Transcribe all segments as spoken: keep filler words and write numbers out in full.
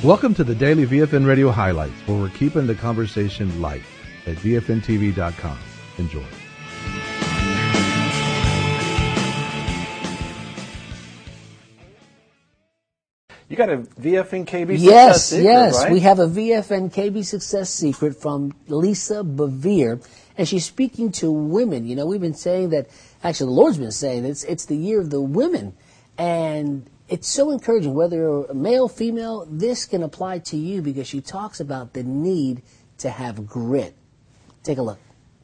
Welcome to the daily V F N Radio Highlights, where we're keeping the conversation light at V F N T V dot com. Enjoy. You got a V F N K B yes, success secret, yes. right? We have a V F N K B success secret from Lisa Bevere, and she's speaking to women. You know, we've been saying that, actually the Lord's been saying it's it's the year of the women, and it's so encouraging. Whether you're male, female, this can apply to you because she talks about the need to have grit. Take a look.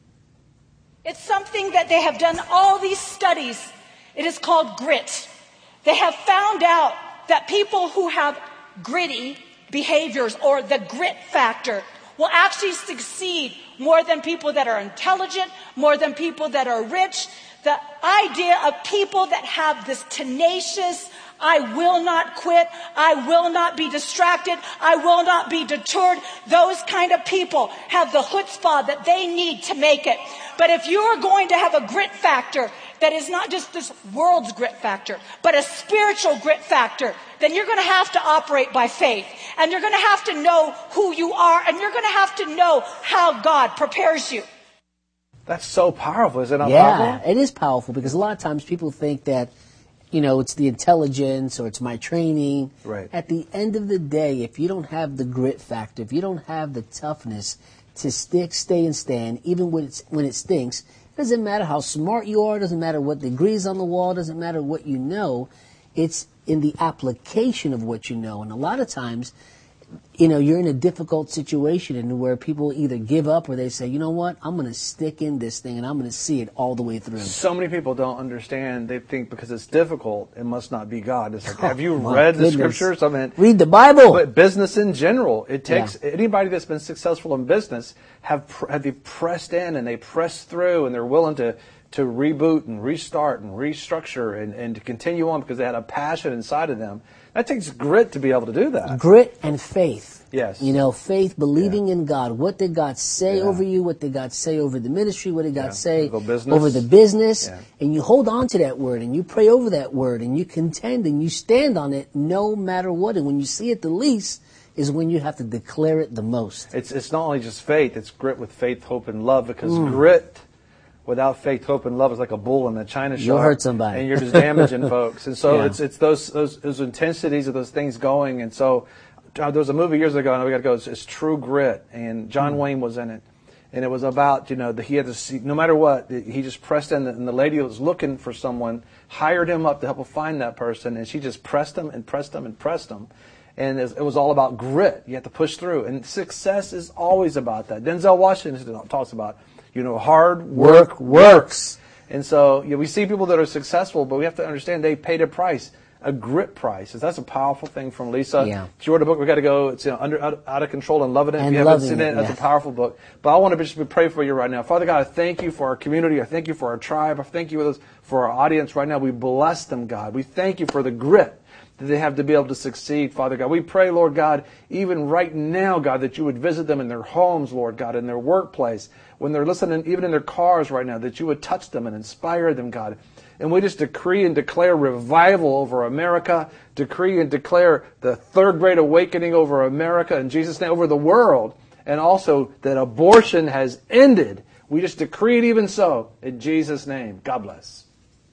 It's something that they have done all these studies. It is called grit. They have found out that people who have gritty behaviors or the grit factor will actually succeed more than people that are intelligent, more than people that are rich. The idea of people that have this tenacious, I will not quit, I will not be distracted, I will not be deterred, those kind of people have the chutzpah that they need to make it. But if you are going to have a grit factor that is not just this world's grit factor, but a spiritual grit factor, then you're going to have to operate by faith. And you're going to have to know who you are, and you're going to have to know how God prepares you. That's so powerful. Is it not yeah, powerful? It is powerful because a lot of times people think that, you know, it's the intelligence or it's my training. Right. At the end of the day, if you don't have the grit factor, if you don't have the toughness to stick, stay, and stand, even when it's, when it stinks, it doesn't matter how smart you are, doesn't matter what degrees on the wall, doesn't matter what you know, it's in the application of what you know. And a lot of times, you know, you're in a difficult situation and where people either give up or they say, you know what, I'm going to stick in this thing and I'm going to see it all the way through. So many people don't understand. They think because it's difficult, it must not be God. It's like, Oh, have you my read the goodness. scriptures? I mean, read the Bible. But business in general, it takes Yeah. anybody that's been successful in business have pr- have they pressed in and they press through and they're willing to to reboot and restart and restructure and, and to continue on because they had a passion inside of them. That takes grit to be able to do that. Grit and faith. Yes. You know, faith, believing Yeah. in God. What did God say Yeah. over you? What did God say over the ministry? What did God Yeah. say The business. over the business? Yeah. And you hold on to that word and you pray over that word and you contend and you stand on it no matter what. And when you see it the least is when you have to declare it the most. It's it's not only just faith, it's grit with faith, hope, and love because Mm. grit without faith, hope, and love is like a bull in a china shop. You'll hurt somebody. And you're just damaging folks. And so Yeah. it's it's those, those those intensities of those things going. And so uh, there was a movie years ago, and we got to go, it's, it's True Grit. And John Mm. Wayne was in it. And it was about, you know, the, he had to see, no matter what, he just pressed in, and the lady that was looking for someone hired him up to help him find that person. And she just pressed him and pressed him and pressed him. And it was all about grit. You have to push through. And success is always about that. Denzel Washington talks about, you know, hard work, Work works. And so you know, we see people that are successful, but we have to understand they paid a price, a grit price. That's a powerful thing from Lisa. Yeah. She wrote a book, we got to go, it's you know, under out, out of Control and Loving It. And if you haven't Loving seen it, It, that's yeah. a powerful book. But I want to just pray for you right now. Father God, I thank you for our community. I thank you for our tribe. I thank you for our audience right now. We bless them, God. We thank you for the grit that they have to be able to succeed, Father God. We pray, Lord God, even right now, God, that you would visit them in their homes, Lord God, in their workplace, when they're listening, even in their cars right now, that you would touch them and inspire them, God. And we just decree and declare revival over America, decree and declare the third great awakening over America, in Jesus' name, over the world, and also that abortion has ended. We just decree it even so, in Jesus' name. God bless.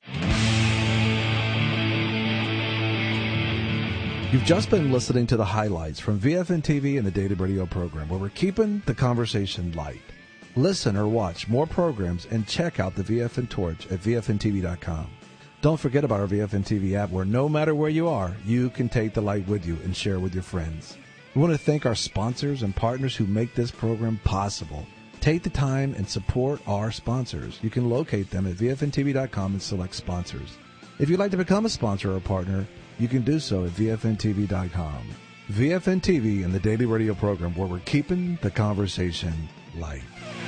You've just been listening to the highlights from V F N T V and the Daily Radio program, where we're keeping the conversation light. Listen or watch more programs and check out the V F N Torch at V F N T V dot com. Don't forget about our V F N T V app, where no matter where you are, you can take the light with you and share with your friends. We want to thank our sponsors and partners who make this program possible. Take the time and support our sponsors. You can locate them at V F N T V dot com and select sponsors. If you'd like to become a sponsor or a partner, you can do so at V F N T V dot com. V F N T V and the Daily Radio program, where we're keeping the conversation light.